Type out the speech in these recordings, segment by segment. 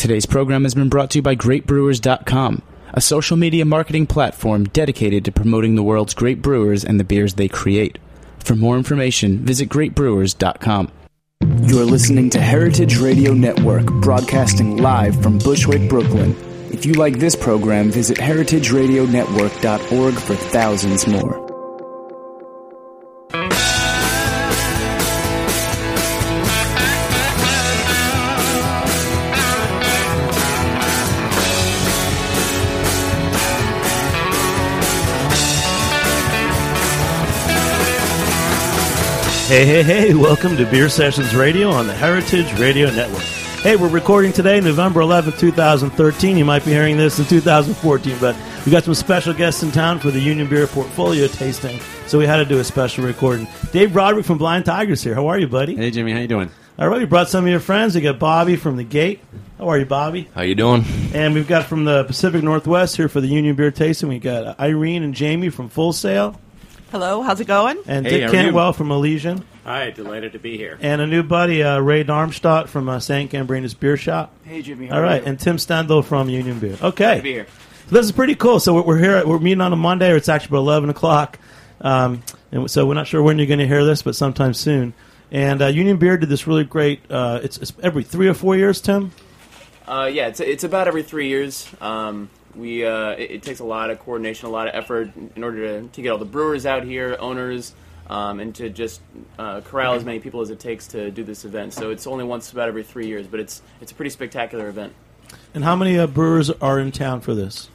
Today's program has been brought to you by GreatBrewers.com, a social media marketing platform dedicated to promoting the world's great brewers and the beers they create. For more information, visit GreatBrewers.com. You're listening to Heritage Radio Network, broadcasting live from Bushwick, Brooklyn. If you like this program, visit heritageradionetwork.org for thousands more. Hey, welcome to Beer Sessions Radio on the Heritage Radio Network. Hey, we're recording today, November 11th, 2013. You might be hearing this in 2014, but we got some special guests in town for the Union Beer Portfolio tasting, so we had to do a special recording. Dave Broderick from Blind Tigers here. How are you, buddy? Hey, Jimmy. How you doing? All right, we brought some of your friends. We got Bobby from The Gate. How are you, Bobby? How you doing? And we've got from the Pacific Northwest here for the Union Beer tasting. We got Irene and Jamie from Full Sail. Hello, how's it going? And Hey, Dick how are Cantwell from Elysian. Hi, delighted to be here. And a new buddy, Ray Darmstadt from St. Cambrina's Beer Shop. Hey, Jimmy. All right, and Tim Stendel from Union Beer. Okay. Good to be here. So this is pretty cool. So we're here. We're meeting on a Monday, or it's actually about 11 o'clock. And so we're not sure when you're going to hear this, but sometime soon. And Union Beer did this really great. It's every 3 or 4 years, Tim? Yeah, it's about every 3 years. It takes a lot of coordination, a lot of effort in order to get all the brewers out here, owners, and to just corral as many people as it takes to do this event. So it's only once about every 3 years, but it's a pretty spectacular event. And how many brewers are in town for this?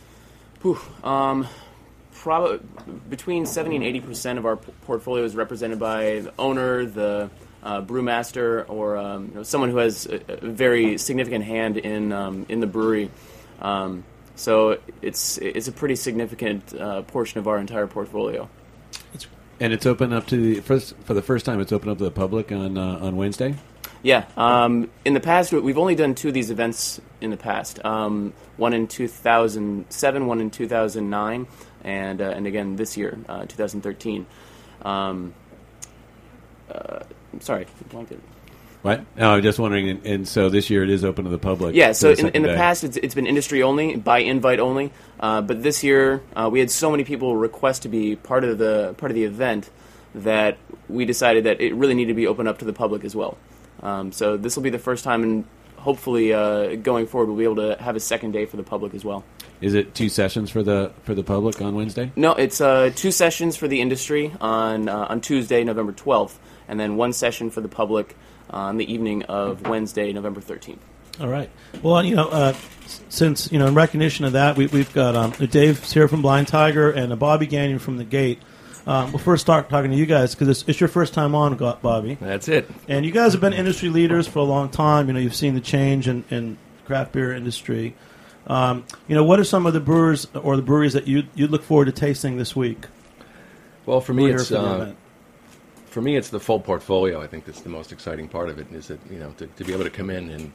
Probably between 70 and 80% of our portfolio is represented by the owner, the brewmaster, or someone who has a very significant hand in the brewery. So it's a pretty significant portion of our entire portfolio. And it's open up to for the first time. It's open up to the public on Wednesday. Yeah. In the past, we've only done 2 of these events in the past. One in 2007, one in 2009, and again this year, 2013. Sorry, blanket. What? No, I'm just wondering. And so this year it is open to the public. Yeah. So for the in the day. past, it's been industry only, by invite only. But this year, we had so many people request to be part of the event that we decided that it really needed to be open up to the public as well. So this will be the first time, and hopefully going forward, we'll be able to have a second day for the public as well. Is it 2 sessions for the public on Wednesday? No, it's 2 sessions for the industry on Tuesday, November 12th, and then 1 session for the public on the evening of Wednesday, November 13th. All right. Well, since in recognition of that, we've got Dave's here from Blind Tiger and Bobby Gagnon from The Gate. We'll first start talking to you guys because it's your first time on, Bobby. That's it. And you guys have been industry leaders for a long time. You've seen the change in craft beer industry. What are some of the brewers or the breweries that you look forward to tasting this week? Well, for me, We're here it's for the event. for me, it's the full portfolio. I think that's the most exciting part of it. Is that to be able to come in and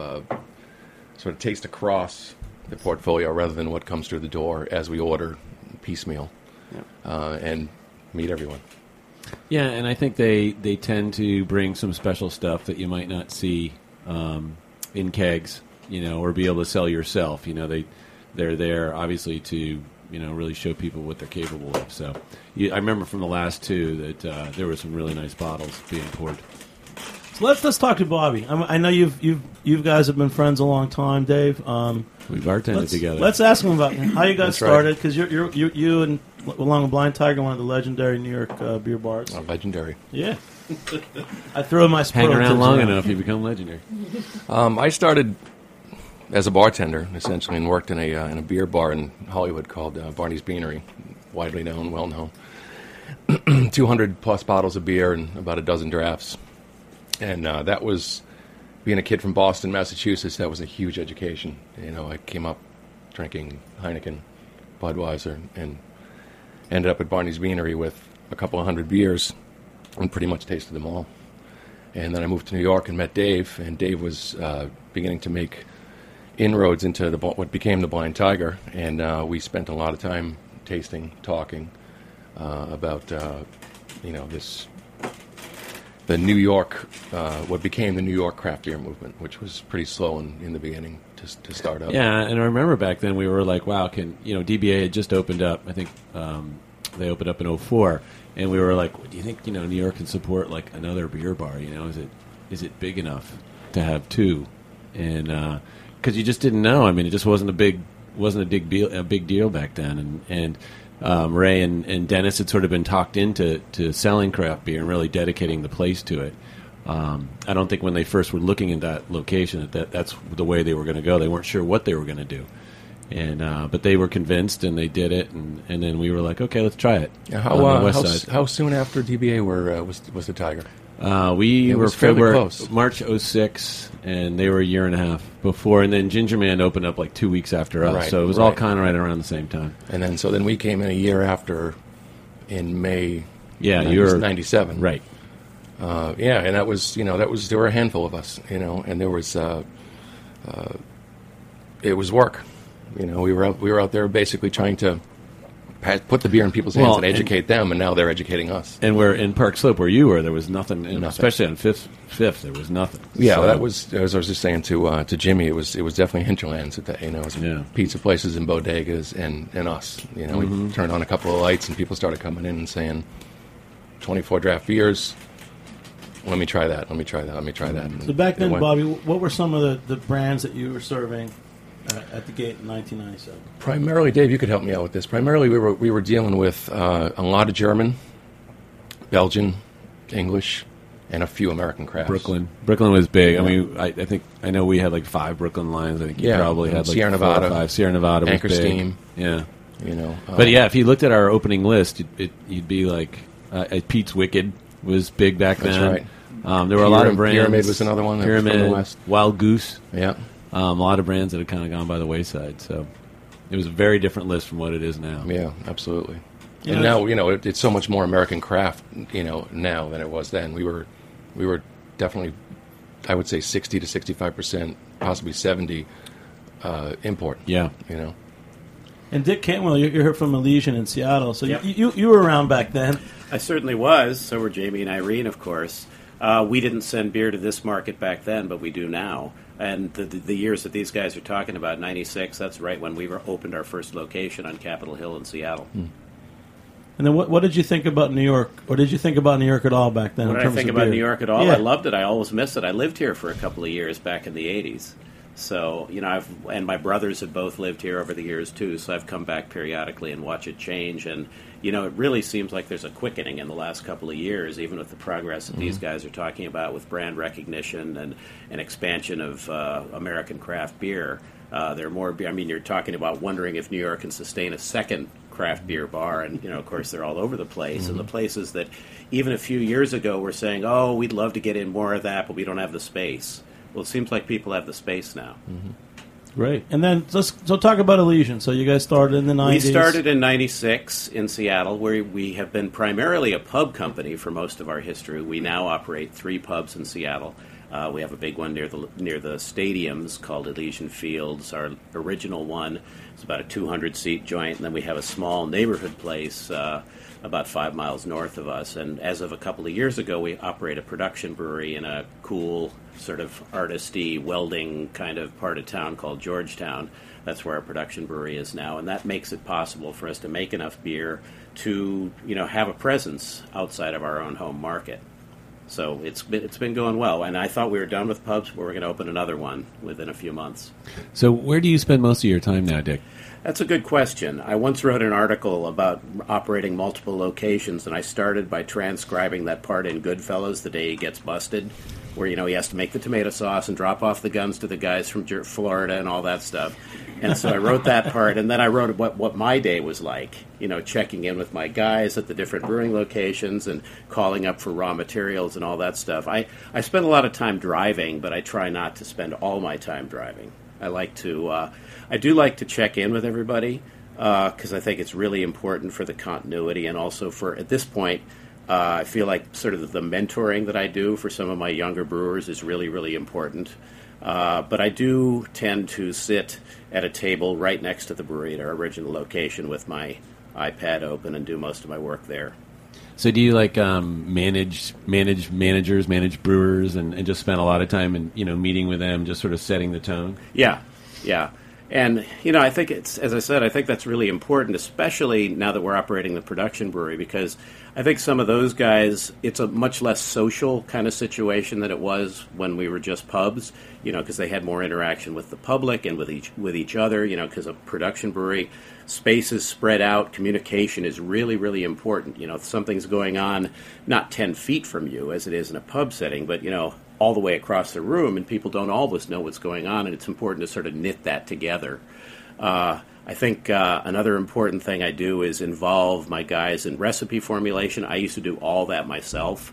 sort of taste across the portfolio rather than what comes through the door as we order piecemeal, and meet everyone. Yeah, and I think they tend to bring some special stuff that you might not see in kegs, or be able to sell yourself. They're there obviously to really show people what they're capable of. So I remember from the last 2 that there were some really nice bottles being poured. So let's talk to Bobby. I know you guys have been friends a long time, Dave. We bartended together. Let's ask him about how you got That's started, because you and along with Blind Tiger, one of the legendary New York beer bars. Legendary. Yeah. I throw my Hang around long enough, you become legendary. I started as a bartender, essentially, and worked in a beer bar in Hollywood called Barney's Beanery, widely known, well known. 200 plus bottles of beer and about a dozen drafts. And that was, being a kid from Boston, Massachusetts, that was a huge education. I came up drinking Heineken, Budweiser, and ended up at Barney's Beanery with a couple of 100 beers and pretty much tasted them all. And then I moved to New York and met Dave, and Dave was beginning to make inroads into what became the Blind Tiger, and we spent a lot of time tasting, talking about this New York, what became the New York craft beer movement, which was pretty slow in the beginning to start up. Yeah, and I remember back then we were like, wow, DBA had just opened up. I think they opened up in 2004, and we were like, do you think New York can support like another beer bar? Is it big enough to have two? And because you just didn't know. I mean, it just wasn't a big deal back then, and Ray and Dennis had sort of been talked into selling craft beer and really dedicating the place to it. I don't think when they first were looking at that location that's the way they were going to go. They weren't sure what they were going to do, and but they were convinced and they did it. And then we were like, okay, let's try it. Yeah, on the west side. How soon after DBA was the Tiger? We were fairly close. March 2006, and they were a year and a half before. And then Ginger Man opened up like 2 weeks after us, Right, so it was all kind of right around the same time. And then we came in a year after, in May. Yeah, you were 97, right? Yeah, and that was there were a handful of us, and there was it was work. We were out there basically trying to put the beer in people's hands and educate them, and now they're educating us. And we're in Park Slope, where you were, there was nothing. Especially on Fifth, there was nothing. Yeah, so, that was, as I was just saying to Jimmy, it was definitely hinterlands. It was pizza places and bodegas and us. We turned on a couple of lights, and people started coming in and saying, 24 draft beers. Let me try that. Let me try that. So back then, Bobby, what were some of the brands that you were serving at the gate in 1997? Primarily, Dave, you could help me out with this. Primarily, we were dealing with a lot of German, Belgian, English, and a few American crafts. Brooklyn was big. Yeah. I mean, I know we had like 5 Brooklyn lines. I think you probably had like Sierra Nevada, 4 or 5. Sierra Nevada was Anchor big. Steam. Yeah. But if you looked at our opening list, you'd be like Pete's Wicked was big back then. That's right. There were a lot of brands. Pyramid was another one. Pyramid, from the West. Wild Goose. Yeah. A lot of brands that had kind of gone by the wayside. So it was a very different list from what it is now. Yeah, absolutely. And now, it's so much more American craft, now than it was then. We were definitely, I would say, 60 to 65%, possibly 70 import. Yeah. And Dick Cantwell, you're here from Elysian in Seattle, so you were around back then. I certainly was. So were Jamie and Irene, of course. We didn't send beer to this market back then, but we do now. And the years that these guys are talking about, 96, that's right when we opened our first location on Capitol Hill in Seattle. And then what did you think about New York? Or did you think about New York at all back then? What did I think about beer? New York at all? Yeah. I loved it. I always missed it. I lived here for a couple of years back in the 80s. So, and my brothers have both lived here over the years, too, so I've come back periodically and watch it change. And, it really seems like there's a quickening in the last couple of years, even with the progress that these guys are talking about with brand recognition and an expansion of American craft beer. There are more beer. I mean, you're talking about wondering if New York can sustain a second craft beer bar, and, of course, they're all over the place. And the places that even a few years ago were saying, oh, we'd love to get in more of that, but we don't have the space. Well, it seems like people have the space now. Right. And then, so talk about Elysian. So you guys started in the 90s. We started in 96 in Seattle, where we have been primarily a pub company for most of our history. We now operate 3 pubs in Seattle. We have a big one near the stadiums called Elysian Fields. Our original one is about a 200-seat joint, and then we have a small neighborhood place about 5 miles north of us. And as of a couple of years ago, we operate a production brewery in a cool, sort of artisty, welding kind of part of town called Georgetown. That's where our production brewery is now, and that makes it possible for us to make enough beer to, have a presence outside of our own home market. So it's been going well, and I thought we were done with pubs, but we're going to open another one within a few months. So where do you spend most of your time now, Dick? That's a good question. I once wrote an article about operating multiple locations, and I started by transcribing that part in Goodfellas, the day he gets busted, where, he has to make the tomato sauce and drop off the guns to the guys from Florida and all that stuff. And so I wrote that part, and then I wrote what my day was like, checking in with my guys at the different brewing locations and calling up for raw materials and all that stuff. I spend a lot of time driving, but I try not to spend all my time driving. I do like to check in with everybody because I think it's really important for the continuity, and also for, at this point, I feel like sort of the mentoring that I do for some of my younger brewers is really, really important. But I do tend to sit at a table right next to the brewery at our original location with my iPad open and do most of my work there. So do you like manage brewers and just spend a lot of time in meeting with them, just sort of setting the tone? Yeah. And, I think as I said, I think that's really important, especially now that we're operating the production brewery, because I think some of those guys, it's a much less social kind of situation than it was when we were just pubs, because they had more interaction with the public and with each other, because a production brewery, space is spread out, communication is really, really important. If something's going on not 10 feet from you, as it is in a pub setting, but, all the way across the room, and people don't always know what's going on, and it's important to sort of knit that together. I think another important thing I do is involve my guys in recipe formulation. I used to do all that myself.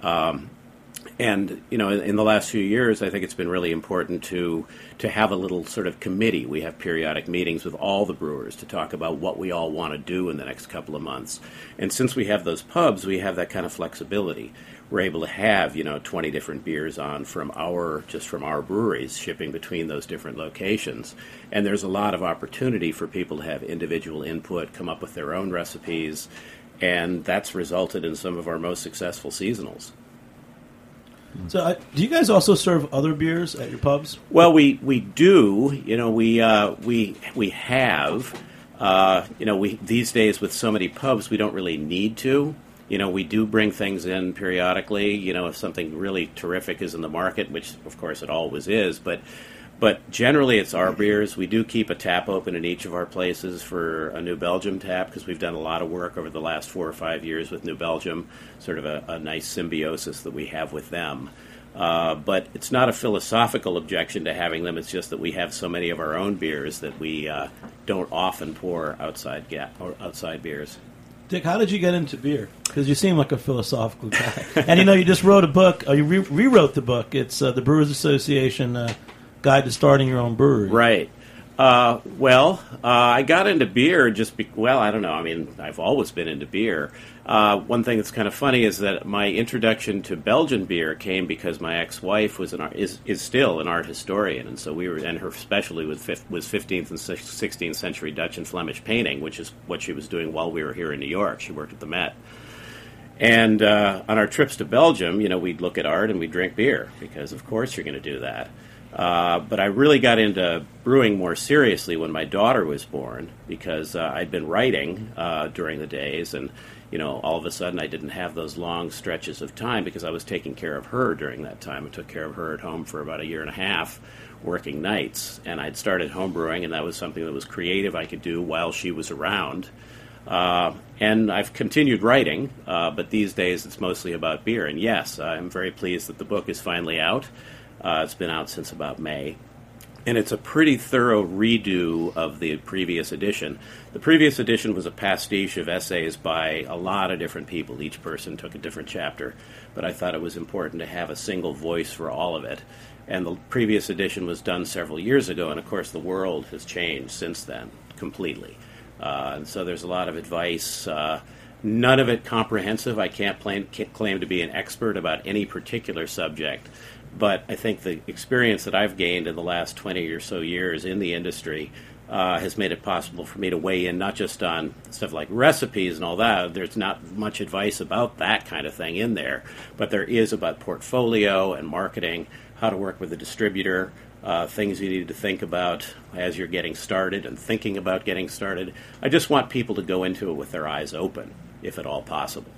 And, in the last few years, I think it's been really important to have a little sort of committee. We have periodic meetings with all the brewers to talk about what we all want to do in the next couple of months. And since we have those pubs, we have that kind of flexibility. We're able to have, 20 different beers on from our breweries, shipping between those different locations. And there's a lot of opportunity for people to have individual input, come up with their own recipes, and that's resulted in some of our most successful seasonals. So, do you guys also serve other beers at your pubs? Well, we do. We have. These days with so many pubs, we don't really need to. We do bring things in periodically. If something really terrific is in the market, which of course it always is, but generally it's our beers. We do keep a tap open in each of our places for a New Belgium tap because we've done a lot of work over the last 4 or 5 years with New Belgium, sort of a nice symbiosis that we have with them. But it's not a philosophical objection to having them. It's just that we have so many of our own beers that we don't often pour outside beers. Dick, how did you get into beer? Because you seem like a philosophical guy. And you just wrote a book. You rewrote the book. It's the Brewers Association Guide to Starting Your Own Brewery. Right. I got into beer I don't know. I mean, I've always been into beer. One thing that's kind of funny is that my introduction to Belgian beer came because my ex-wife is still an art historian, and so and her specialty was 15th and 16th century Dutch and Flemish painting, which is what she was doing while we were here in New York. She worked at the Met. And on our trips to Belgium, we'd look at art and we'd drink beer because, of course, you're going to do that. But I really got into brewing more seriously when my daughter was born because I'd been writing during the days, and all of a sudden I didn't have those long stretches of time because I was taking care of her during that time. I took care of her at home for about 1.5 years, working nights, and I'd started homebrewing, and that was something that was creative I could do while she was around. And I've continued writing, but these days it's mostly about beer. And yes, I'm very pleased that the book is finally out. It's been out since about May. And it's a pretty thorough redo of the previous edition. The previous edition was a pastiche of essays by a lot of different people. Each person took a different chapter. But I thought it was important to have a single voice for all of it. And the previous edition was done several years ago, and of course the world has changed since then completely. And so there's a lot of advice, none of it comprehensive. I can't claim to be an expert about any particular subject. But I think the experience that I've gained in the last 20 or so years in the industry has made it possible for me to weigh in not just on stuff like recipes and all that. There's not much advice about that kind of thing in there. But there is about portfolio and marketing, how to work with a distributor, things you need to think about as you're getting started and thinking about getting started. I just want people to go into it with their eyes open, if at all possible.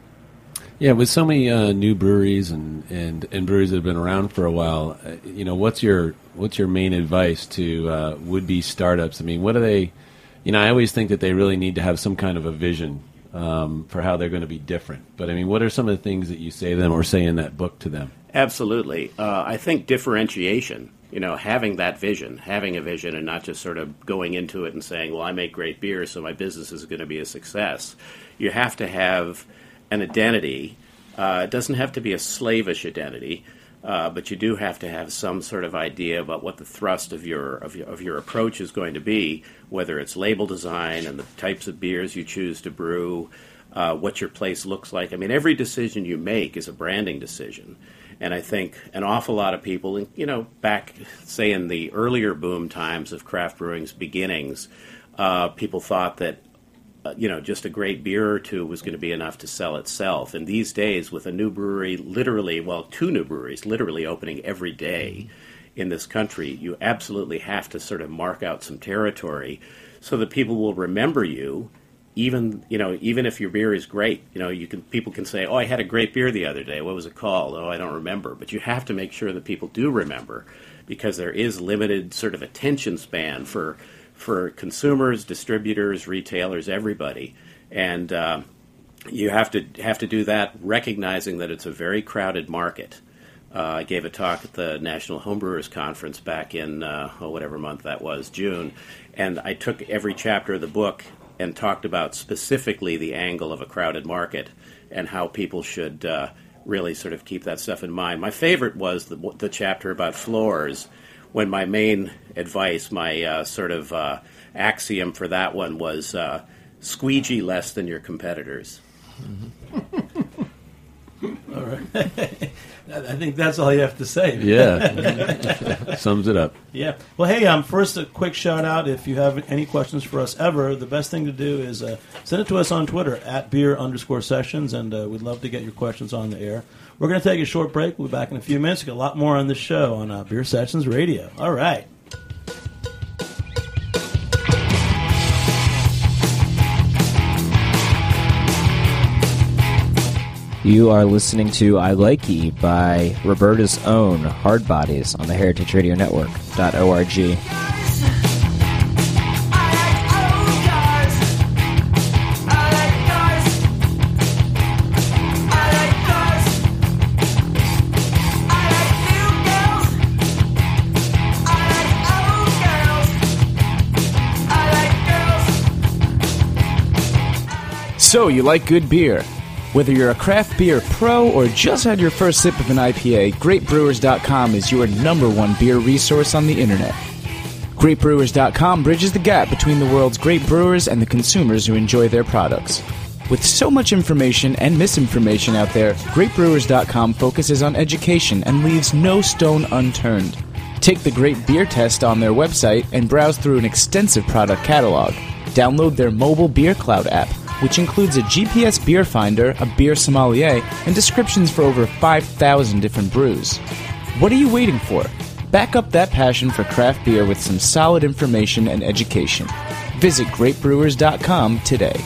Yeah, with so many new breweries and breweries that have been around for a while, what's your main advice to would-be startups? I mean, what do they? I always think that they really need to have some kind of a vision for how they're going to be different. But I mean, what are some of the things that you say to them or say in that book to them? Absolutely, I think differentiation. Having that vision, having a vision, and not just sort of going into it and saying, "Well, I make great beer, so my business is going to be a success." You have to have an identity. It doesn't have to be a slavish identity, but you do have to have some sort of idea about what the thrust of your approach is going to be, whether it's label design and the types of beers you choose to brew, what your place looks like. I mean, every decision you make is a branding decision. And I think an awful lot of people, back, say, in the earlier boom times of craft brewing's beginnings, people thought that just a great beer or two was going to be enough to sell itself. And these days, with a new brewery, two new breweries literally opening every day in this country, you absolutely have to sort of mark out some territory so that people will remember you. Even if your beer is great, people can say, "Oh, I had a great beer the other day. What was it called?" "Oh, I don't remember." But you have to make sure that people do remember, because there is limited sort of attention span for consumers, distributors, retailers, everybody, and you have to do that, recognizing that it's a very crowded market. I gave a talk at the National Homebrewers Conference back in whatever month that was, June, and I took every chapter of the book and talked about specifically the angle of a crowded market and how people should really sort of keep that stuff in mind. My favorite was the chapter about floors, when my main advice, my sort of axiom for that one was squeegee less than your competitors. All right. I think that's all you have to say. Yeah. Sums it up. Yeah. Well, hey, first a quick shout out. If you have any questions for us ever, the best thing to do is send it to us on Twitter at @beer_sessions, and we'd love to get your questions on the air. We're going to take a short break. We'll be back in a few minutes. We've got a lot more on this show on Beer Sessions Radio. All right. You are listening to I Like Ye by Roberta's Own Hard Bodies on the Heritage Radio Network.org. So, you like good beer? Whether you're a craft beer pro or just had your first sip of an IPA, GreatBrewers.com is your #1 beer resource on the internet. GreatBrewers.com bridges the gap between the world's great brewers and the consumers who enjoy their products. With so much information and misinformation out there, GreatBrewers.com focuses on education and leaves no stone unturned. Take the Great Beer Test on their website and browse through an extensive product catalog. Download their mobile Beer Cloud app, which includes a GPS beer finder, a beer sommelier, and descriptions for over 5,000 different brews. What are you waiting for? Back up that passion for craft beer with some solid information and education. Visit GreatBrewers.com today.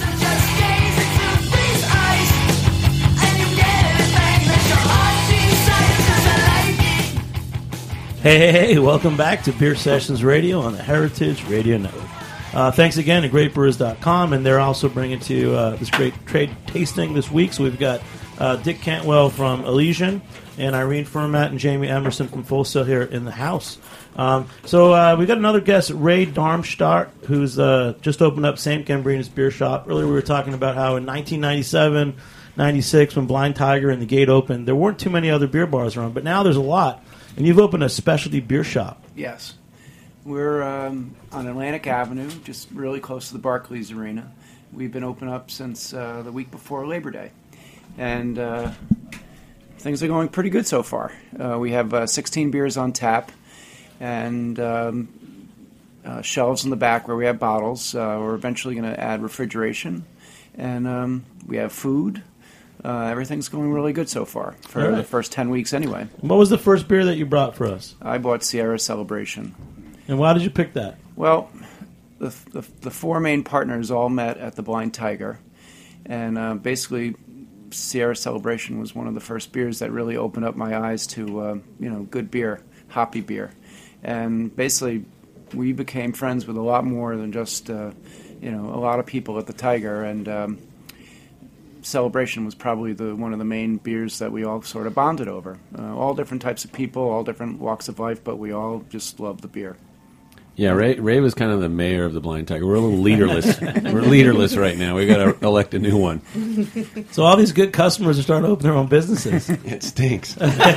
Hey, welcome back to Beer Sessions Radio on the Heritage Radio Network. Thanks again to GreatBrewers.com, and they're also bringing to you this great trade tasting this week. So we've got Dick Cantwell from Elysian, and Irene Fermat and Jamie Emerson from Full Sail here in the house. So we've got another guest, Ray Darmstadt, who's just opened up St. Gambrinus Beer Shop. Earlier we were talking about how in 1997, 96, when Blind Tiger and the Gate opened, there weren't too many other beer bars around, but now there's a lot. And you've opened a specialty beer shop. Yes. We're on Atlantic Avenue, just really close to the Barclays Arena. We've been open up since the week before Labor Day. And things are going pretty good so far. We have 16 beers on tap and shelves in the back where we have bottles. We're eventually going to add refrigeration. And we have food. Everything's going really good so far for the first 10 weeks anyway. What was the first beer that you brought for us? I bought Sierra Celebration. And why did you pick that? Well, the four main partners all met at the Blind Tiger, and basically Sierra Celebration was one of the first beers that really opened up my eyes to good beer, hoppy beer, and basically we became friends with a lot more than just a lot of people at the Tiger, and Celebration was probably one of the main beers that we all sort of bonded over. All different types of people, all different walks of life, but we all just loved the beer. Yeah, Ray was kind of the mayor of the Blind Tiger. We're a little leaderless. We're leaderless right now. We got to elect a new one. So all these good customers are starting to open their own businesses. It stinks.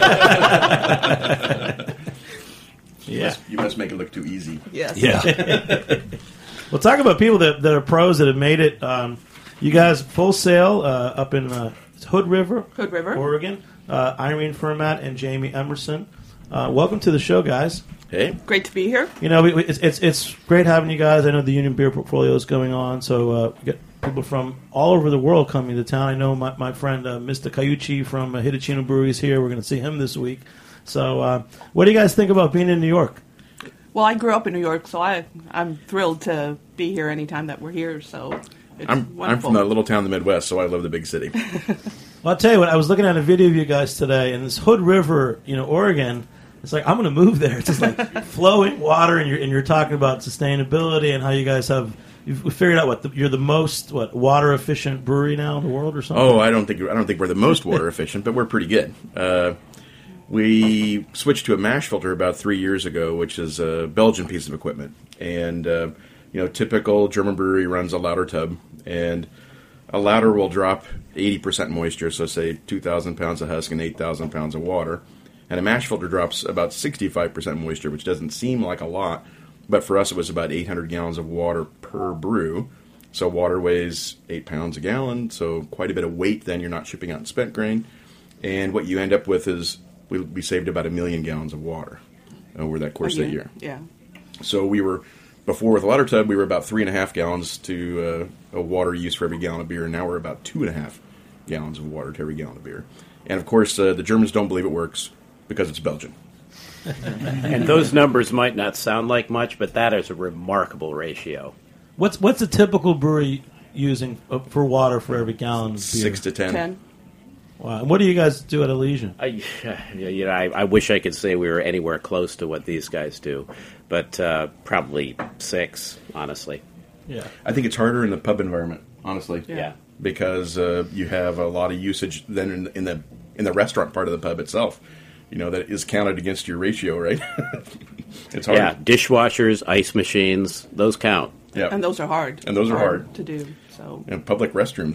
Yeah, you must make it look too easy. Yes. Yeah. Well, talk about people that are pros that have made it. You guys, Full Sail up in Hood River, Oregon. Irene Fermat and Jamie Emerson. Welcome to the show, guys. Hey. Great to be here. You know, it's great having you guys. I know the Union Beer Portfolio is going on, so we got people from all over the world coming to town. I know my friend Mr. Cayucci from Hitachino Brewery is here. We're going to see him this week. So what do you guys think about being in New York? Well, I grew up in New York, so I'm thrilled to be here anytime that we're here. So it's I'm wonderful. from a little town in the Midwest, so I love the big city. Well, I'll tell you what, I was looking at a video of you guys today, and this Hood River, Oregon, it's like, I'm going to move there. It's just like flowing water, and you're talking about sustainability and how you guys you've figured out you're the most water efficient brewery now in the world or something. Oh, I don't think we're the most water efficient, but we're pretty good. We switched to a mash filter about 3 years ago, which is a Belgian piece of equipment, and typical German brewery runs a lauter tub, and a lauter will drop 80% moisture, so say 2,000 pounds of husk and 8,000 pounds of water. And a mash filter drops about 65% moisture, which doesn't seem like a lot, but for us it was about 800 gallons of water per brew. So water weighs 8 pounds a gallon, so quite a bit of weight then you're not shipping out in spent grain. And what you end up with is we saved about 1 million gallons of water over that course of the year. Yeah. So before with a lauter tub, we were about 3.5 gallons to a water use for every gallon of beer, and now we're about 2.5 gallons of water to every gallon of beer. And of course, the Germans don't believe it works, because it's Belgian. And those numbers might not sound like much, but that is a remarkable ratio. What's a typical brewery using for water for every gallon of beer? 6 to 10. Wow. And what do you guys do at Elysian? I wish I could say we were anywhere close to what these guys do, but probably 6, honestly. Yeah, I think it's harder in the pub environment, honestly. Yeah. Because you have a lot of usage then in the restaurant part of the pub itself. That is counted against your ratio, right? It's hard. Yeah, dishwashers, ice machines, those count. Yeah. And those are hard. And those are hard to do. So. And public restrooms.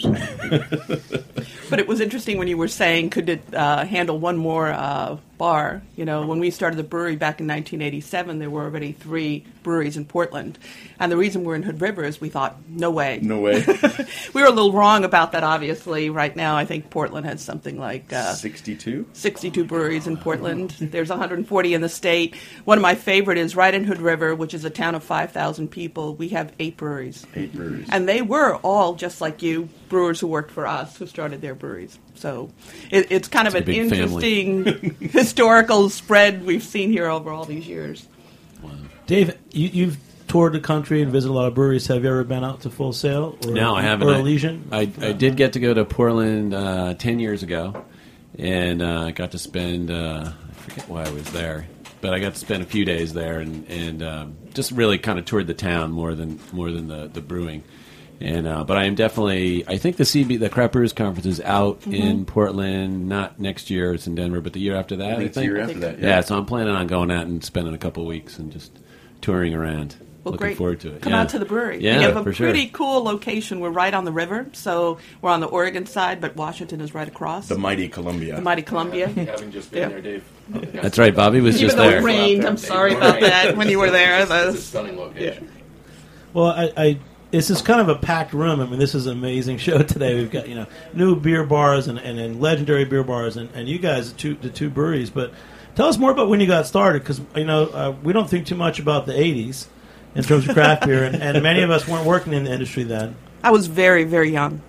But it was interesting when you were saying, could it handle one more bar? When we started the brewery back in 1987, there were already 3 breweries in Portland. And the reason we're in Hood River is we thought, no way. No way. We were a little wrong about that, obviously. Right now, I think Portland has something like 62 breweries in Portland. There's 140 in the state. One of my favorite is right in Hood River, which is a town of 5,000 people. We have 8 breweries. 8 breweries. And they were all, just like you, brewers who worked for us, who started their breweries. So it's kind of an interesting historical spread we've seen here over all these years. Wow. Dave, you've toured the country and visited a lot of breweries. Have you ever been out to Full Sail? No, I haven't. Or Elysian? I did get to go to Portland 10 years ago, and I got to spend, I forget why I was there, but I got to spend a few days there and just really kind of toured the town more than the brewing. And but I am definitely, I think the Craft Brewers Conference is out in Portland, not next year, it's in Denver, but the year after that. I think it's the year after that. Yeah, so I'm planning on going out and spending a couple of weeks and just touring around. Well, Looking great. forward to it. Come out to the brewery. Yeah, we have a for pretty sure. cool location. We're right on the river, so we're on the Oregon side, but Washington is right across. The mighty Columbia. The mighty Columbia. Having just been there, Dave. That's right, Bobby was Even just though there. it rained, I'm sorry about that when you were there. It's a stunning location. Well, this is kind of a packed room. I mean, this is an amazing show today. We've got new beer bars and legendary beer bars, and you guys, the two breweries. But tell us more about when you got started, because we don't think too much about the '80s in terms of craft beer, and many of us weren't working in the industry then. I was very, very young.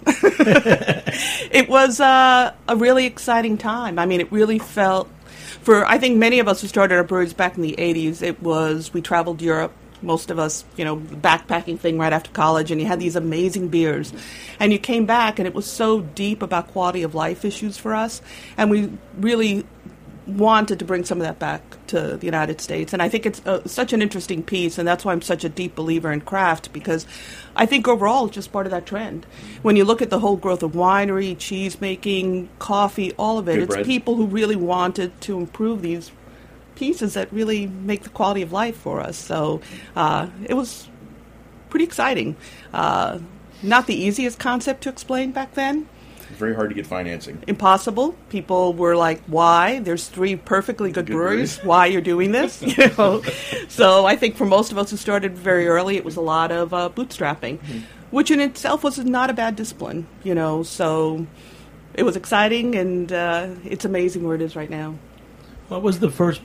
It was a really exciting time. I mean, it really felt, I think many of us who started our breweries back in the 80s, we traveled Europe. Most of us, backpacking thing right after college, and you had these amazing beers. And you came back, and it was so deep about quality of life issues for us, and we really wanted to bring some of that back to the United States. And I think it's such an interesting piece, and that's why I'm such a deep believer in craft, because I think overall it's just part of that trend. When you look at the whole growth of winery, cheese making, coffee, all of it, it's people who really wanted to improve these pieces that really make the quality of life for us. So it was pretty exciting. Not the easiest concept to explain back then. Very hard to get financing. Impossible. People were like, why? There's 3 perfectly good breweries. Why you're doing this? So I think for most of us who started very early, it was a lot of bootstrapping, which in itself was not a bad discipline. So it was exciting, and it's amazing where it is right now. What was the first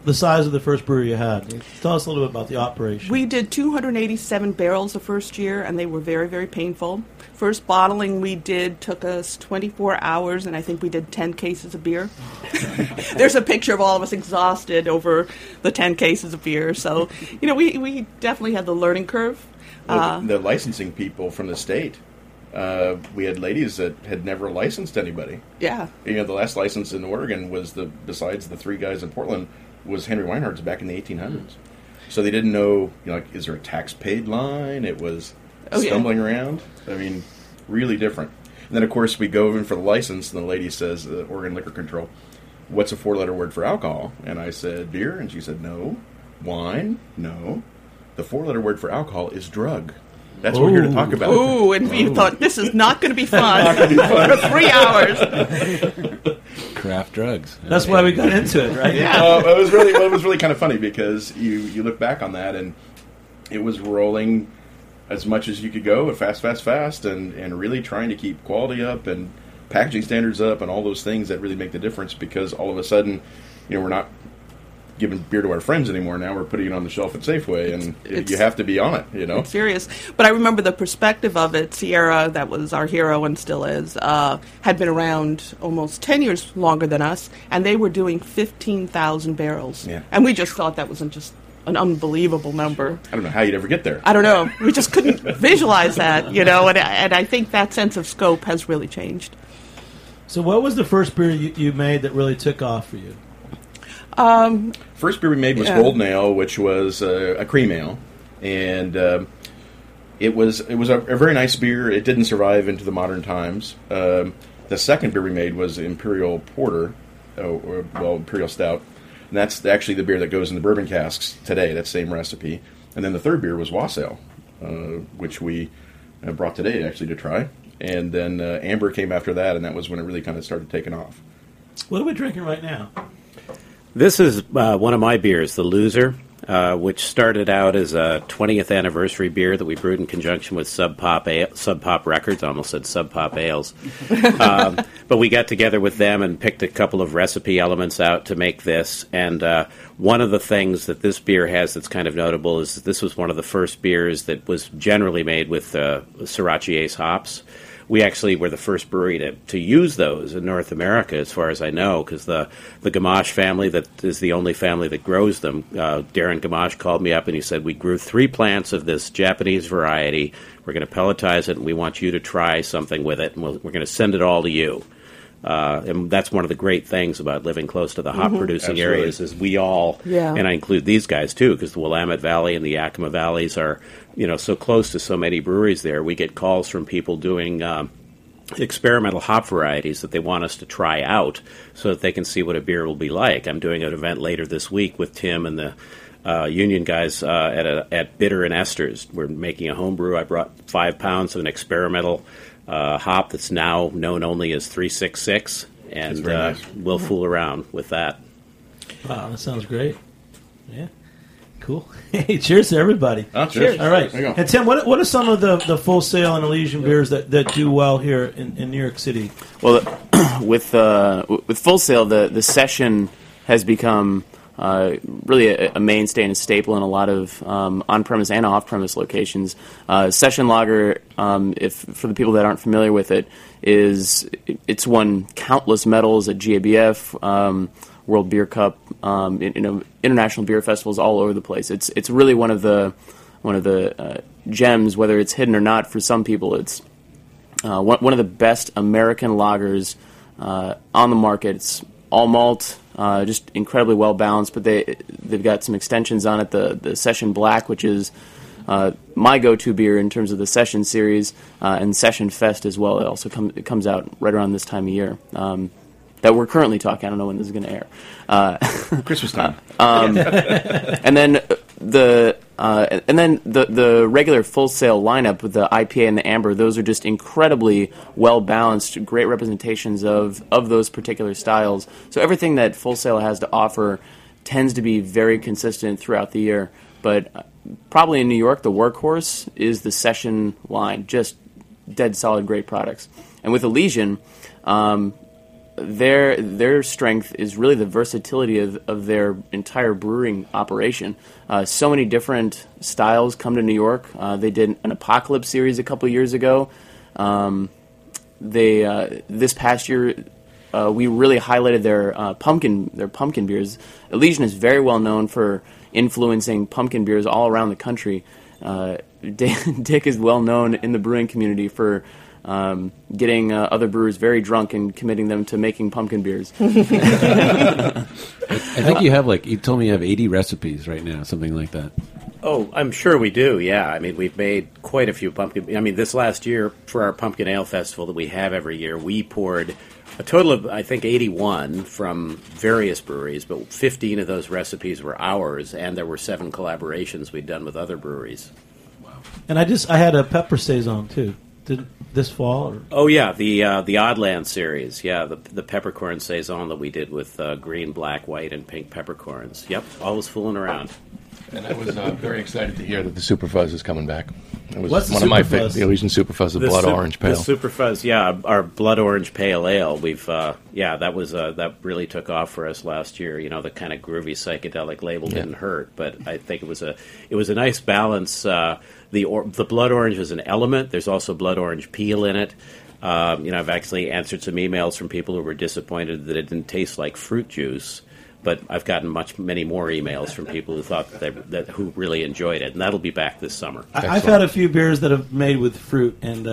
the size of the first brewery you had? Tell us a little bit about the operation. We did 287 barrels the first year, and they were very, very painful. First bottling we did took us 24 hours, and I think we did 10 cases of beer. There's a picture of all of us exhausted over the 10 cases of beer. So, we definitely had the learning curve. Well, the licensing people from the state, we had ladies that had never licensed anybody. Yeah. The last license in Oregon was, besides the three guys in Portland, was Henry Weinhardt's back in the 1800s. So they didn't know, is there a tax-paid line? It was stumbling around. I mean, really different. And then, of course, we go in for the license, and the lady says, Oregon Liquor Control, what's a four-letter word for alcohol? And I said, beer. And she said, no. Wine? No. The four-letter word for alcohol is drug. That's what we're here to talk about. Ooh, and you thought, this is not going to be fun for 3 hours. Craft drugs. That's why we got into it, right? Yeah. It was really kind of funny because you look back on that, and it was rolling as much as you could go, and fast, and really trying to keep quality up and packaging standards up and all those things that really make the difference, because all of a sudden, we're not giving beer to our friends anymore. Now we're putting it on the shelf at Safeway, and you have to be on it, It's serious. But I remember the perspective of it. Sierra, that was our hero and still is, had been around almost 10 years longer than us, and they were doing 15,000 barrels. Yeah. And we just thought that was just an unbelievable number. I don't know how you'd ever get there. I don't know. We just couldn't visualize that, and I think that sense of scope has really changed. So what was the first beer you made that really took off for you? First beer we made was Golden Ale, which was a cream ale, and it was a very nice beer. It didn't survive into the modern times. The second beer we made was Imperial Porter, Imperial Stout, and that's actually the beer that goes in the bourbon casks today. That same recipe. And then the third beer was Wassail, which we brought today actually to try. And then Amber came after that, and that was when it really kind of started taking off. What are we drinking right now? This is one of my beers, the Loser, which started out as a 20th anniversary beer that we brewed in conjunction with Sub Pop Records. I almost said Sub Pop Ales. But we got together with them and picked a couple of recipe elements out to make this. And one of the things that this beer has that's kind of notable is that this was one of the first beers that was generally made with Sriracha Ace hops. We actually were the first brewery to use those in North America, as far as I know, because the Gamache family, that is the only family that grows them. Darren Gamache called me up and he said, we grew 3 plants of this Japanese variety. We're going to pelletize it, and we want you to try something with it, and we're going to send it all to you. And that's one of the great things about living close to the hop-producing areas is we all, and I include these guys too, because the Willamette Valley and the Yakima Valleys are, so close to so many breweries there. We get calls from people doing experimental hop varieties that they want us to try out so that they can see what a beer will be like. I'm doing an event later this week with Tim and the Union guys at Bitter and Esters. We're making a home brew. I brought 5 pounds of an experimental hop that's now known only as 366, and nice. We'll fool around with that. Wow, that sounds great. Yeah, cool. Hey, cheers to everybody. Oh, cheers. All right. There you go. And Tim, what are some of the Full Sail and Elysian beers that do well here in New York City? Well, with Full Sail, the session has become really a mainstay and a staple in a lot of on-premise and off-premise locations. Session lager, for the people that aren't familiar with it, it's won countless medals at GABF, World Beer Cup, international beer festivals all over the place. It's really one of the gems, whether it's hidden or not. For some people, it's one of the best American lagers on the market. It's all malt. Just incredibly well balanced, but they've got some extensions on it. The Session Black, which is my go-to beer in terms of the Session series, and Session Fest as well. It also comes out right around this time of year. That we're currently talking. I don't know when this is going to air. Christmas time. And then the regular Full Sail lineup with the IPA and the Amber, those are just incredibly well balanced, great representations of those particular styles. So everything that Full Sail has to offer tends to be very consistent throughout the year. But probably in New York, the workhorse is the Session line, just dead solid, great products. And with Elysian, their strength is really the versatility of their entire brewing operation. So many different styles come to New York. They did an Apocalypse series a couple years ago. This past year, we really highlighted their pumpkin beers. Elysian is very well known for influencing pumpkin beers all around the country. Dick is well known in the brewing community for getting other brewers very drunk and committing them to making pumpkin beers. I think you told me you have 80 recipes right now, something like that. Oh, I'm sure we do, yeah. I mean, we've made quite a few pumpkin... I mean, this last year, for our Pumpkin Ale Festival that we have every year, we poured a total of, I think, 81 from various breweries, but 15 of those recipes were ours, and there were 7 collaborations we'd done with other breweries. Wow. And I had a pepper saison, too. Did this fall? Or? Oh, yeah, the Oddland series. Yeah, the peppercorn saison that we did with green, black, white, and pink peppercorns. Yep, always fooling around. And I was very excited to hear that the Super Fuzz is coming back. It was What's one the of my Super Fuzz? favorites. The Elysian Super Fuzz, the Blood Orange Pale. The Super Fuzz, yeah, our Blood Orange Pale Ale. We've, that really took off for us last year. You know, the kind of groovy psychedelic label didn't hurt, but I think it was a nice balance. The blood orange is an element. There's also blood orange peel in it. I've actually answered some emails from people who were disappointed that it didn't taste like fruit juice. But I've gotten many more emails from people who thought who really enjoyed it, and that'll be back this summer. I've had a few beers that have made with fruit, and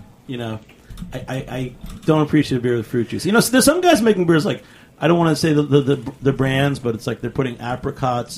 I don't appreciate a beer with fruit juice. You know, so there's some guys making beers like, I don't want to say the brands, but it's like they're putting apricot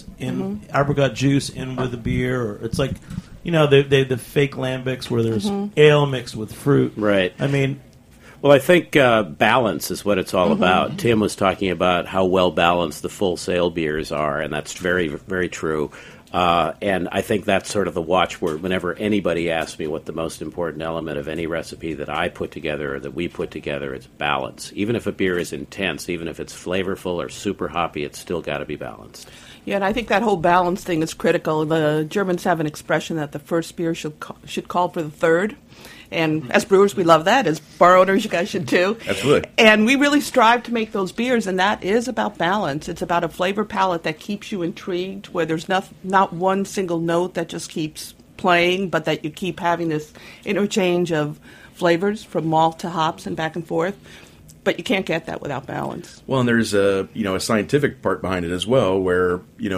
juice in with the beer, or it's like, you know, the fake lambics where there's ale mixed with fruit. Right. I mean. Well, I think balance is what it's all about. Tim was talking about how well balanced the Full Sail beers are, and that's very, very true. And I think that's sort of the watchword whenever anybody asks me what the most important element of any recipe that I put together or that we put together, it's balance. Even if a beer is intense, even if it's flavorful or super hoppy, it's still got to be balanced. Yeah, and I think that whole balance thing is critical. The Germans have an expression that the first beer should call for the third. And as brewers, we love that. As bar owners, you guys should too. Absolutely. And we really strive to make those beers, and that is about balance. It's about a flavor palette that keeps you intrigued, where there's not one single note that just keeps playing, but that you keep having this interchange of flavors from malt to hops and back and forth. But you can't get that without balance. Well, and there's a scientific part behind it as well, where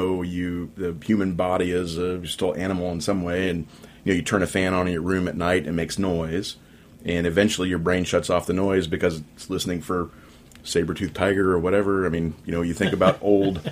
the human body is still animal in some way, and you turn a fan on in your room at night and it makes noise, and eventually your brain shuts off the noise because it's listening for saber-toothed tiger or whatever. I mean, you think about old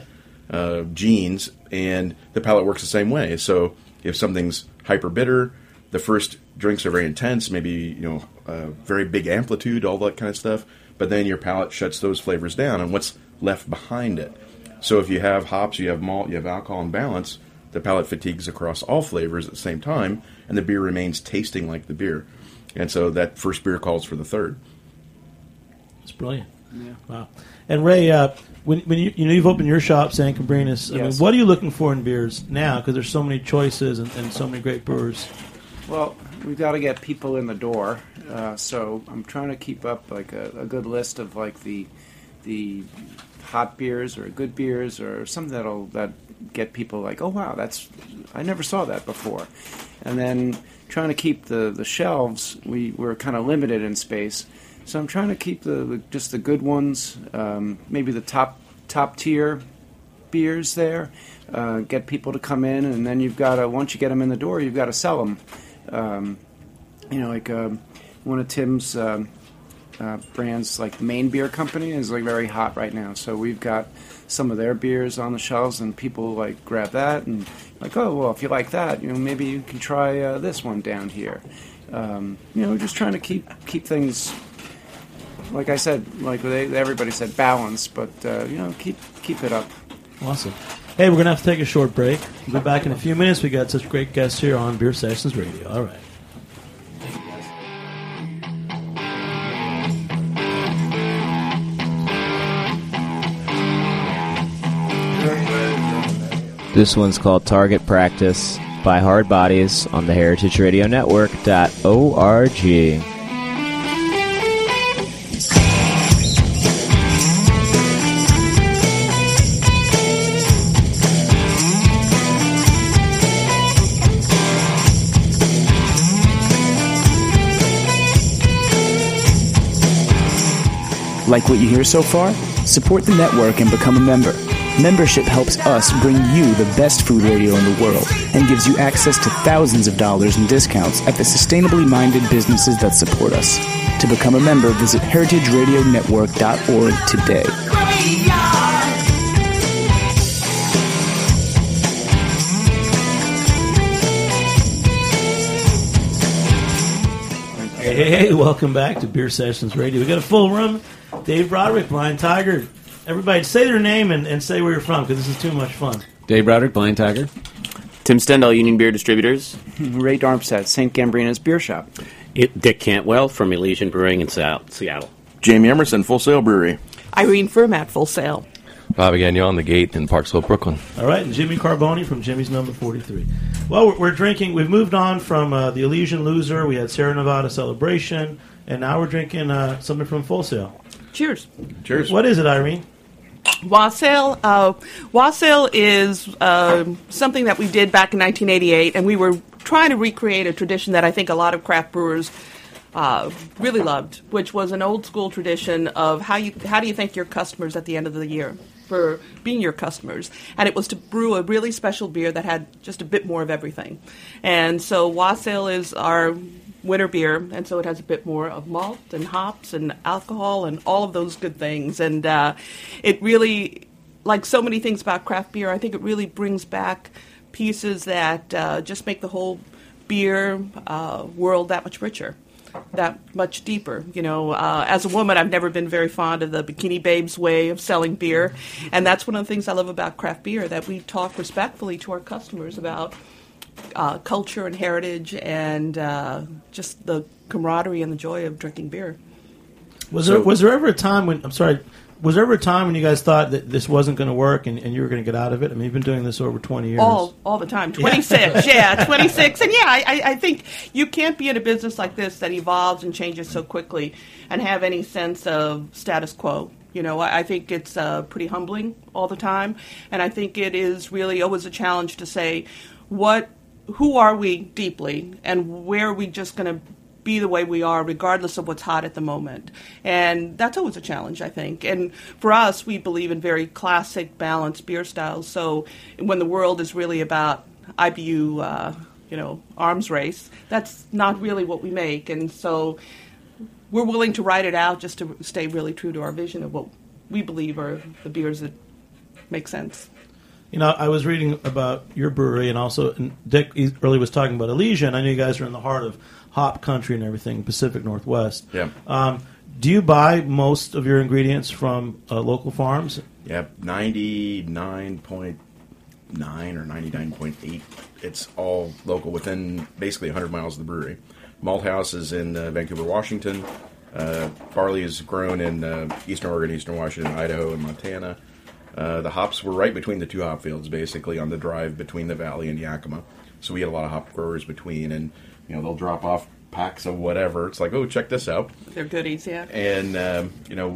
genes, and the palate works the same way. So if something's hyper bitter, the first drinks are very intense, maybe very big amplitude, all that kind of stuff. But then your palate shuts those flavors down, and what's left behind it? So if you have hops, you have malt, you have alcohol and balance, the palate fatigues across all flavors at the same time, and the beer remains tasting like the beer. And so that first beer calls for the third. It's brilliant. Yeah. Wow. And Ray, when you've opened your shop, San Cabrinus, I mean, what are you looking for in beers now? Because there's so many choices and so many great brewers. Well, we've got to get people in the door, so I'm trying to keep up like a good list of like the hot beers or good beers or something that get people like, oh wow, I never saw that before. And then trying to keep the shelves, we're kind of limited in space, so I'm trying to keep just the good ones, maybe the top tier beers there, get people to come in, and then you've got to, once you get them in the door, you've got to sell them. Like one of Tim's brands, like Maine Beer Company, is like very hot right now. So we've got some of their beers on the shelves, and people like grab that and like, oh well, if you like that, maybe you can try this one down here. Just trying to keep things, like I said, like everybody said, balance, but keep it up. Awesome. Hey, we're going to have to take a short break. We'll be back in a few minutes. We got such great guests here on Beer Sessions Radio. All right. This one's called Target Practice by Hard Bodies on the heritageradionetwork.org. Like what you hear so far? Support the network and become a member. Membership helps us bring you the best food radio in the world and gives you access to thousands of dollars in discounts at the sustainably minded businesses that support us. To become a member, visit heritageradionetwork.org today. Hey, welcome back to Beer Sessions Radio. We got a full room. Dave Broderick, Blind Tiger. Everybody say their name and say where you're from, because this is too much fun. Dave Broderick, Blind Tiger. Tim Stendhal, Union Beer Distributors. Ray Darmstadt, St. Gambrina's Beer Shop. Dick Cantwell from Elysian Brewing in Seattle. Jamie Emerson, Full Sail Brewery. Irene Fermat, Full Sail. Bobby Gagnon, The Gate in Park Slope, Brooklyn. All right, and Jimmy Carboni from Jimmy's Number 43. Well, we're drinking. We've moved on from the Elysian Loser. We had Sierra Nevada Celebration, and now we're drinking something from Full Sail. Cheers. Cheers. What is it, Irene? Wassail. Wassail is something that we did back in 1988, and we were trying to recreate a tradition that I think a lot of craft brewers really loved, which was an old school tradition of how do you thank your customers at the end of the year for being your customers. And it was to brew a really special beer that had just a bit more of everything. And so Wassail is our winter beer, and so it has a bit more of malt and hops and alcohol and all of those good things. And it really, like so many things about craft beer, I think it really brings back pieces that just make the whole beer world that much richer, that much deeper. You know, as a woman, I've never been very fond of the Bikini Babes way of selling beer, and that's one of the things I love about craft beer, that we talk respectfully to our customers about culture and heritage and just the camaraderie and the joy of drinking beer. Was there ever a time when was there ever a time when you guys thought that this wasn't going to work and you were going to get out of it? I mean, you've been doing this over 20 years. All the time. 26, yeah, 26. And yeah, I think you can't be in a business like this that evolves and changes so quickly and have any sense of status quo. You know, I think it's pretty humbling all the time, and I think it is really always a challenge to say, who are we deeply, and where are we just going to be the way we are regardless of what's hot at the moment. And that's always a challenge, I think. And for us, we believe in very classic, balanced beer styles. So when the world is really about IBU, arms race, that's not really what we make. And so we're willing to write it out just to stay really true to our vision of what we believe are the beers that make sense. You know, I was reading about your brewery, and also Dick earlier was talking about Elysian. I know you guys are in the heart of hop country and everything, Pacific Northwest. Yeah. Do you buy most of your ingredients from local farms? Yeah, 99.9 or 99.8. It's all local within basically 100 miles of the brewery. Malt House is in Vancouver, Washington. Barley is grown in Eastern Oregon, Eastern Washington, Idaho, and Montana. The hops were right between the two hop fields, basically, on the drive between the valley and Yakima. So we had a lot of hop growers between, and they'll drop off packs of whatever. It's like, oh, check this out. They're goodies, yeah. And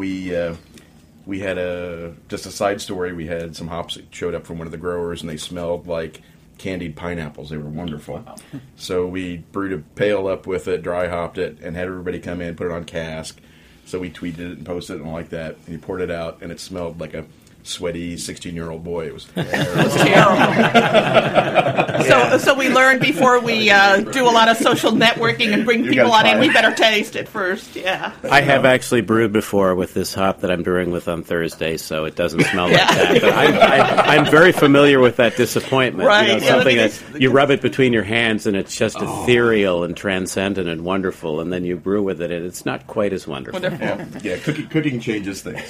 we had just a side story. We had some hops that showed up from one of the growers, and they smelled like candied pineapples. They were wonderful. Wow. So we brewed a pail up with it, dry hopped it, and had everybody come in, put it on cask. So we tweeted it and posted it and all like that. And he poured it out, and it smelled like a sweaty 16-year-old boy. It was terrible. So we learned before we do a lot of social networking and bring people on in, we better taste it first. Yeah. I have actually brewed before with this hop that I'm brewing with on Thursday, so it doesn't smell like that. But I'm very familiar with that disappointment. Right. Something that you rub it between your hands and it's just ethereal and transcendent and wonderful, and then you brew with it and it's not quite as wonderful. Yeah, cooking changes things.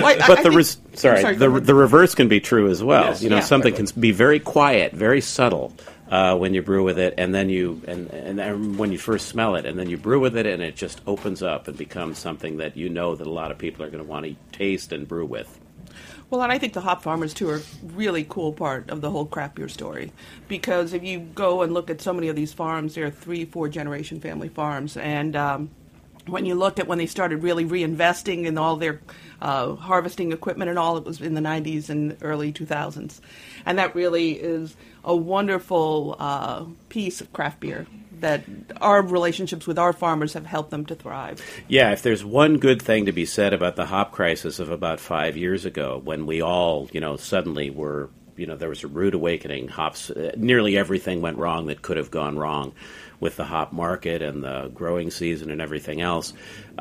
The reverse can be true as well. Yes. Something can be very quiet, very subtle when you brew with it, and then and when you first smell it, and then you brew with it, and it just opens up and becomes something that that a lot of people are going to want to taste and brew with. Well, and I think the hop farmers, too, are a really cool part of the whole craft beer story. Because if you go and look at so many of these farms, they're 3-4 generation family farms, and when you look at when they started really reinvesting in all their harvesting equipment and all, it was in the 90s and early 2000s. And that really is a wonderful piece of craft beer. that our relationships with our farmers have helped them to thrive. Yeah, if there's one good thing to be said about the hop crisis of about 5 years ago, when we all, suddenly were, there was a rude awakening. Hops, nearly everything went wrong that could have gone wrong with the hop market and the growing season and everything else,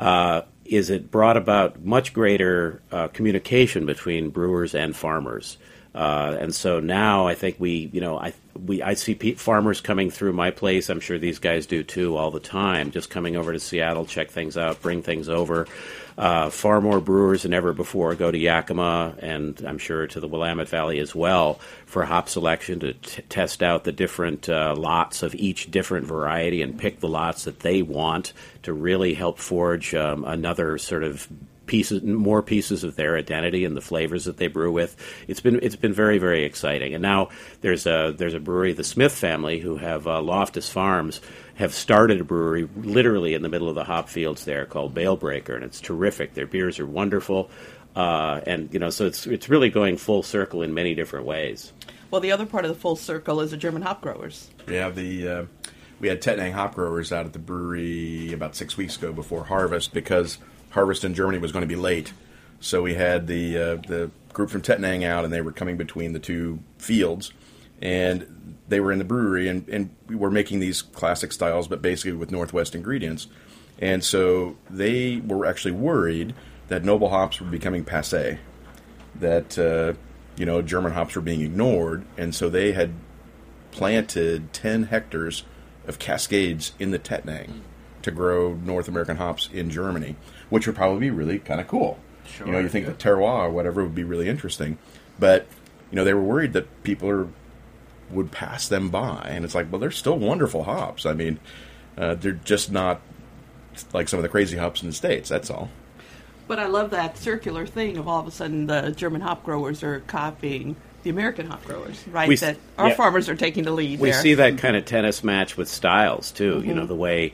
is it brought about much greater communication between brewers and farmers. And so now I think I see farmers coming through my place. I'm sure these guys do too all the time, just coming over to Seattle, check things out, bring things over. Far more brewers than ever before go to Yakima and I'm sure to the Willamette Valley as well for hop selection to test out the different lots of each different variety and pick the lots that they want to really help forge another sort of more pieces of their identity and the flavors that they brew with. It's been very, very exciting. And now there's a brewery, the Smith family, who have Loftus Farms, have started a brewery literally in the middle of the hop fields there called Bale Breaker, and it's terrific. Their beers are wonderful, and so it's really going full circle in many different ways. Well, the other part of the full circle is the German hop growers. We have we had Tettnang hop growers out at the brewery about 6 weeks ago before harvest because harvest in Germany was going to be late. So we had the group from Tettnang out, and they were coming between the two fields, and they were in the brewery, and we were making these classic styles, but basically with Northwest ingredients. And so they were actually worried that noble hops were becoming passé, that German hops were being ignored, and so they had planted 10 hectares of cascades in the Tettnang to grow North American hops in Germany, which would probably be really kind of cool. Sure, you think the terroir or whatever would be really interesting. But, they were worried that people would pass them by. And it's like, well, they're still wonderful hops. I mean, they're just not like some of the crazy hops in the States, that's all. But I love that circular thing of all of a sudden the German hop growers are copying the American hop growers, right? That our farmers are taking the lead We there. see that kind of tennis match with styles, too. Mm-hmm. The way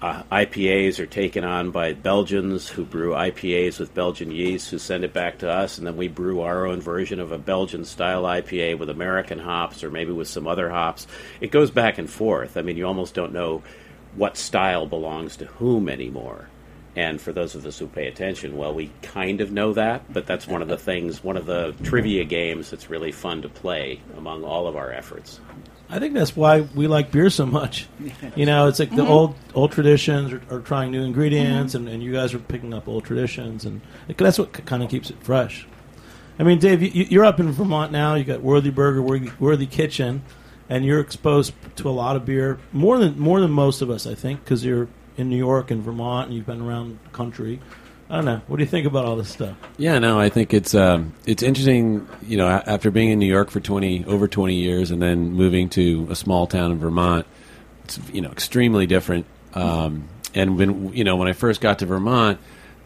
IPAs are taken on by Belgians who brew IPAs with Belgian yeast, who send it back to us, and then we brew our own version of a Belgian-style IPA with American hops or maybe with some other hops. It goes back and forth. I mean, you almost don't know what style belongs to whom anymore. And for those of us who pay attention, well, we kind of know that, but that's one of the trivia games that's really fun to play among all of our efforts. I think that's why we like beer so much. It's like the old traditions are trying new ingredients, and you guys are picking up old traditions, and that's what kind of keeps it fresh. I mean, Dave, you're up in Vermont now. You got Worthy Burger, Worthy Kitchen, and you're exposed to a lot of beer, more than most of us, I think, because you're in New York and Vermont, and you've been around the country. I don't know. What do you think about all this stuff? Yeah, no, I think it's interesting. After being in New York for over 20 years, and then moving to a small town in Vermont, it's extremely different. And when I first got to Vermont,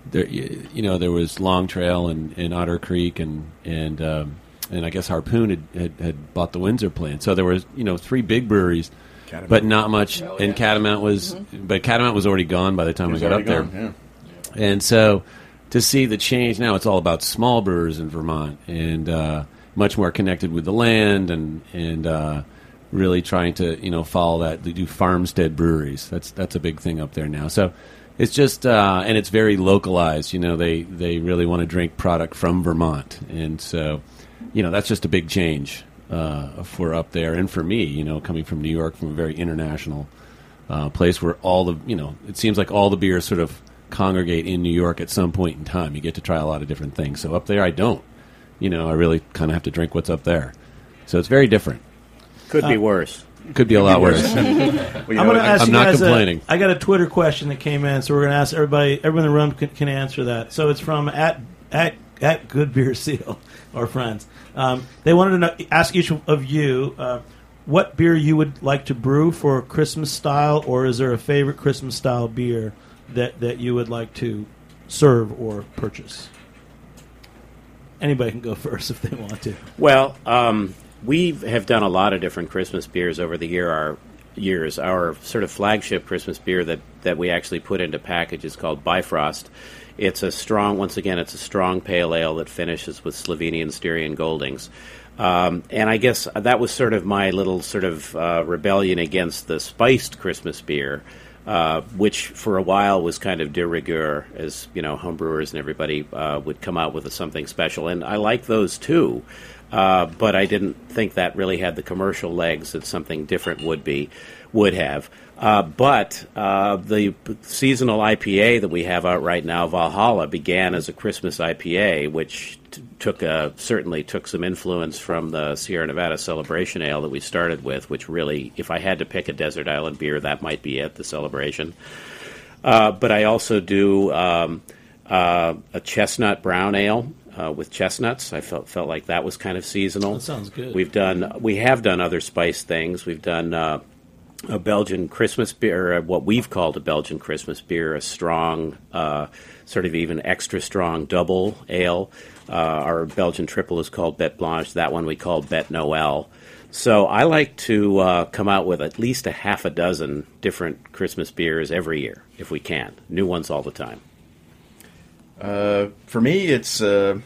there was Long Trail and Otter Creek and I guess Harpoon had bought the Windsor plant. So there was 3 big breweries. Catamount. But not much. Oh, yeah. And Catamount was, but Catamount was already gone by the time I got up there. Yeah. And so to see the change now, it's all about small brewers in Vermont and much more connected with the land and really trying to follow that. They do farmstead breweries. That's a big thing up there now. So it's just and it's very localized. They really want to drink product from Vermont, and so that's just a big change. For up there and for me, coming from New York, from a very international place where it seems like all the beers sort of congregate in New York at some point in time. You get to try a lot of different things. So up there, I don't. I really kind of have to drink what's up there. So it's very different. Could be worse. Could be a lot worse. I'm not complaining. I got a Twitter question that came in, so we're going to ask everybody. Everyone in the room can answer that. So it's from at Good Beer Seal, our friends. They wanted to ask each of you what beer you would like to brew for Christmas style, or is there a favorite Christmas style beer that you would like to serve or purchase? Anybody can go first if they want to. Well, we have done a lot of different Christmas beers over the years. Our sort of flagship Christmas beer that we actually put into package is called Bifrost. It's a strong pale ale that finishes with Slovenian Styrian Goldings. And I guess that was sort of my little sort of rebellion against the spiced Christmas beer, which for a while was kind of de rigueur, as homebrewers and everybody would come out with something special, and I like those too. But I didn't think that really had the commercial legs that something different would have. But the seasonal IPA that we have out right now, Valhalla, began as a Christmas IPA, which certainly took some influence from the Sierra Nevada Celebration Ale that we started with, which really, if I had to pick a desert island beer, that might be it, the Celebration. But I also do a chestnut brown ale with chestnuts. I felt like that was kind of seasonal. That sounds good. We have done other spice things. We've done a Belgian Christmas beer, what we've called a Belgian Christmas beer, a strong, sort of even extra strong double ale. Our Belgian triple is called Bête Blanche. That one we call Bête Noël. So I like to come out with at least a half a dozen different Christmas beers every year, if we can. New ones all the time. For me, it's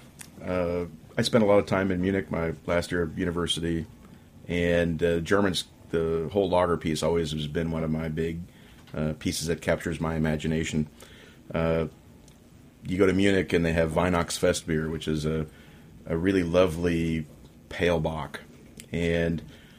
I spent a lot of time in Munich my last year of university, and Germans, the whole lager piece always has been one of my big pieces that captures my imagination. You go to Munich and they have Weihnachtsfest beer, which is a really lovely pale bock, and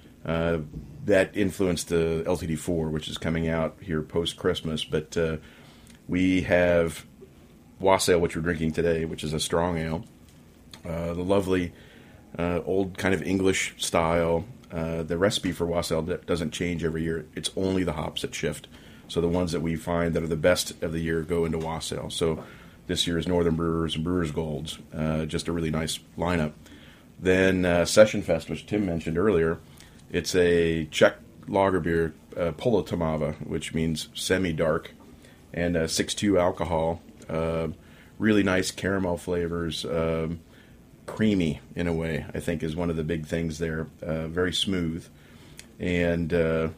that influenced the LTD4, which is coming out here post-Christmas. But we have Wassail, which we're drinking today, which is a strong ale. The lovely old kind of English style. The recipe for Wassail doesn't change every year. It's only the hops that shift. So the ones that we find that are the best of the year go into Wassail. So this year's Northern Brewers and Brewers Golds. Just a really nice lineup. Then Session Fest, which Tim mentioned earlier. It's a Czech lager beer, Polotomava, which means semi-dark, and 6.2 alcohol. Really nice caramel flavors. Creamy in a way, I think, is one of the big things there. Very smooth. And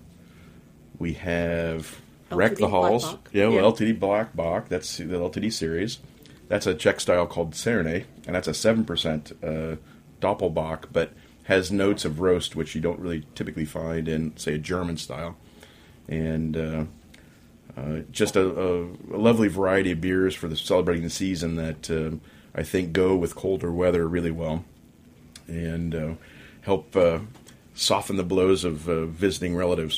we have Wreck the Halls. Yeah, LTD Black Bock. That's the LTD series. That's a Czech style called Cerne, and that's a 7% Doppelbock, but has notes of roast, which you don't really typically find in, say, a German style. And just a lovely variety of beers for celebrating the season that I think go with colder weather really well, and help soften the blows of visiting relatives.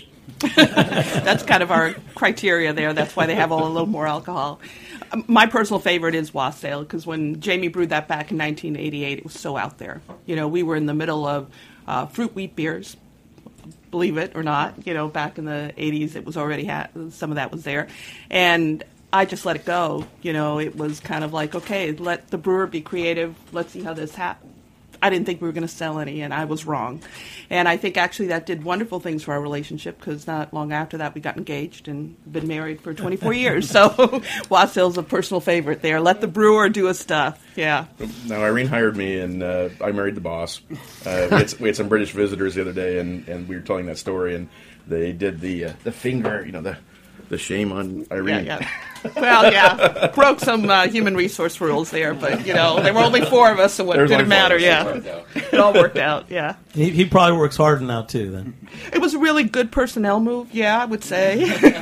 That's kind of our criteria there. That's why they have a little more alcohol. My personal favorite is Wassail, because when Jamie brewed that back in 1988, it was so out there. We were in the middle of fruit wheat beers. Believe it or not, back in the 80s, it was already some of that was there. And I just let it go. It was kind of like, okay, let the brewer be creative. Let's see how this happens. I didn't think we were going to sell any, and I was wrong. And I think actually that did wonderful things for our relationship, because not long after that we got engaged and been married for 24 years. So Wassail's a personal favorite there. Let the brewer do his stuff. Yeah. Now, Irene hired me, and I married the boss. We had some British visitors the other day, and we were telling that story, and they did the finger, the shame on Irene. Yeah. Well, yeah, broke some human resource rules there, but there were only 4 of us, so what didn't matter? Yeah, it all worked out. Yeah, he probably works harder now too. Then it was a really good personnel move. Yeah, I would say.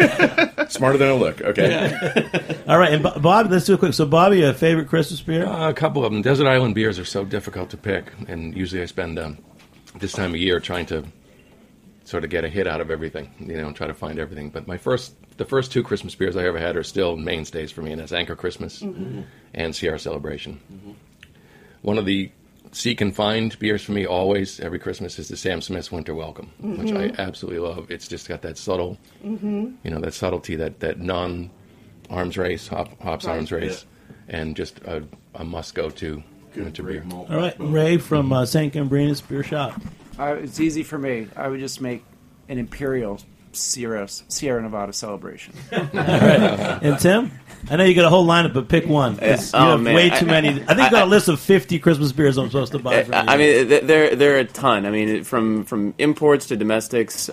Smarter than a look. Okay. Yeah. All right, and Bob, let's do it quick. So, Bobby, a favorite Christmas beer? A couple of them. Desert Island beers are so difficult to pick, and usually I spend this time of year trying to sort of get a hit out of everything, and try to find everything. But the first 2 Christmas beers I ever had are still mainstays for me, and that's Anchor Christmas and Sierra Celebration. Mm-hmm. One of the seek and find beers for me always, every Christmas, is the Sam Smith's Winter Welcome, which I absolutely love. It's just got that subtle, that subtlety, that non-arms race, hops arms race, and just a must-go-to winter beer. All right, Ray from St. Gambrinus Beer Shop. It's easy for me. I would just make an Imperial Sierra Nevada Celebration. All right. And Tim? I know you got a whole lineup, but pick one. You have way too many. I think you got a list of 50 Christmas beers I'm supposed to buy from you. I mean, there are a ton. I mean, from imports to domestics.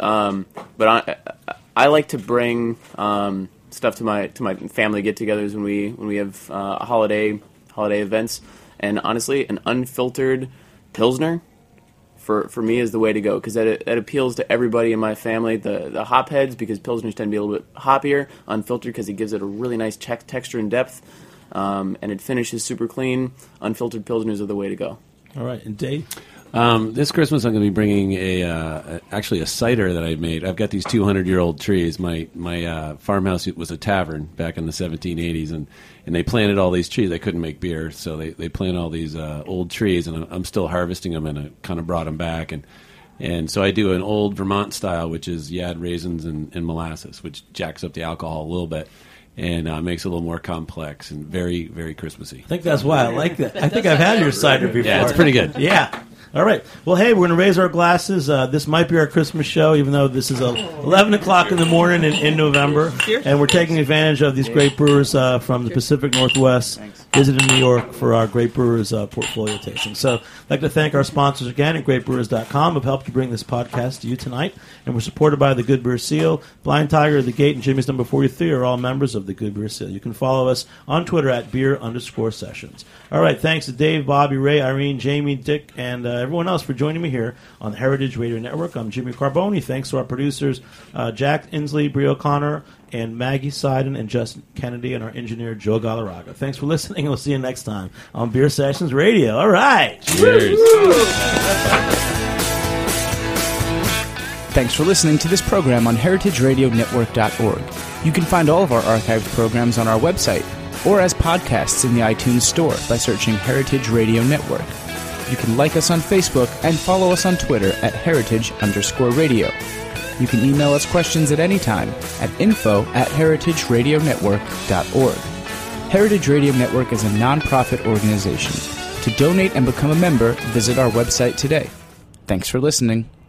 But I like to bring stuff to my family get-togethers when we have holiday events. And honestly, an unfiltered Pilsner for me is the way to go, because that appeals to everybody in my family. The hop heads, because Pilsners tend to be a little bit hoppier, unfiltered because it gives it a really nice texture and depth, and it finishes super clean. Unfiltered Pilsners are the way to go. All right, and Dave? This Christmas I'm going to be bringing actually a cider that I made. I've got these 200-year-old trees. My farmhouse was a tavern back in the 1780s, and they planted all these trees. They couldn't make beer, so they planted all these old trees, and I'm still harvesting them, and I kind of brought them back. And so I do an old Vermont style, which is you add raisins and molasses, which jacks up the alcohol a little bit. And makes it a little more complex and very, very Christmassy. I think that's why I like that. I think I've had your cider before. Yeah, it's pretty good. Yeah. All right. Well, hey, we're going to raise our glasses. This might be our Christmas show, even though this is 11 o'clock in the morning in November. And we're taking advantage of these great brewers from the Pacific Northwest visiting New York for our Great Brewers portfolio tasting. So I'd like to thank our sponsors again at GreatBrewers.com who have helped to bring this podcast to you tonight. And we're supported by the Good Beer Seal. Blind Tiger, The Gate, and Jimmy's Number 43 are all members of the Good Beer Seal. You can follow us on Twitter at beer_sessions. All right. Thanks to Dave, Bobby, Ray, Irene, Jamie, Dick, and everyone else for joining me here on the Heritage Radio Network. I'm Jimmy Carboni. Thanks to our producers, Jack Inslee, Brie O'Connor, and Maggie Seiden, and Justin Kennedy, and our engineer, Joe Galarraga. Thanks for listening, and we'll see you next time on Beer Sessions Radio. All right. Cheers. Thanks for listening to this program on heritageradionetwork.org. You can find all of our archived programs on our website or as podcasts in the iTunes Store by searching Heritage Radio Network. You can like us on Facebook and follow us on Twitter at @heritage_radio. You can email us questions at any time at info@heritageradionetwork.org. Heritage Radio Network is a non-profit organization. To donate and become a member, visit our website today. Thanks for listening.